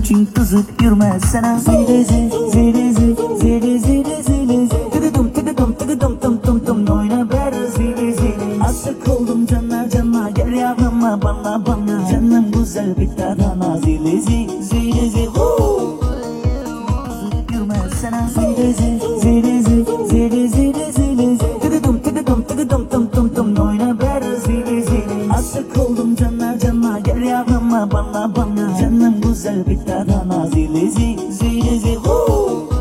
için kızıp yürümezsene. Zile zile zile zile zile zile tıdıdım tıdıdım tıdıdım tum tum tum oyna ber zile zile. Aşık oldum canına canına gel yanıma bana bana. Canım güzel bir tadana zile zile zile zile kızıp yürümezsene. Zile zile zile zile zile zile tıdıdım tıdıdım tıdıdım tum tum tum oyna ber zile zile. Aşık oldum canına canına gel yanıma bana bana. Canım güzel bir tadana zile zile zile zile